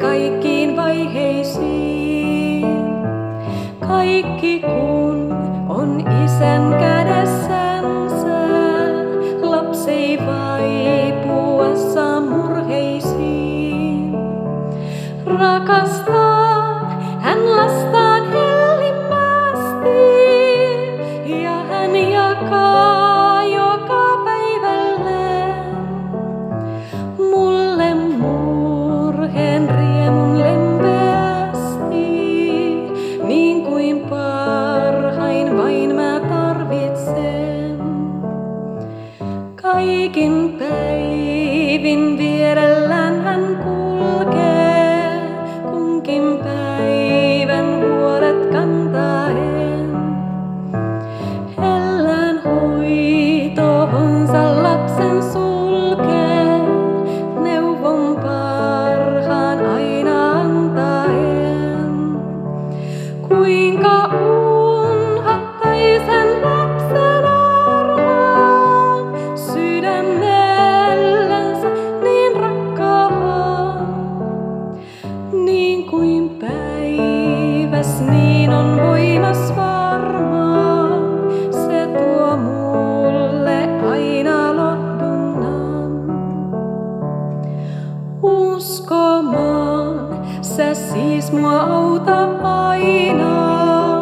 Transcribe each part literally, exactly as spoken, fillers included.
kaikkiin vaiheisiin. Kaikki kun on Isän kädessänsä, lapsi ei vaipua saa murheisiin. Rakastaa hän lastaan hellimmästi ja hän jakaa joka päivälle mulle murheen riemun lempeästi, niin kuin parhain vain mä tarvitsen. Kaikin päivin vierellään hän kulkee, kunkin päivän huolet kantaen. Hellään hoitoonsa lapsen sulkee, neuvon parhaan aina antaen. Kuinka unhattaisen lapsen armaan, sydämellensä niin rakkaan. Niin kuin päiväs, niin on voimas varmaan, se tuo mulle aina lohdunnan. Uskomaan, sä siis mua auta aina,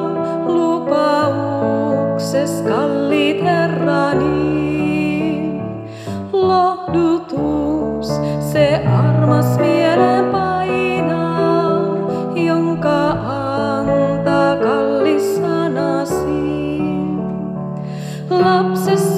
lupaukses kalliit Herrani. Lohdutus, se armas mieleen painaa, jonka antaa kallis sanasi. Lapses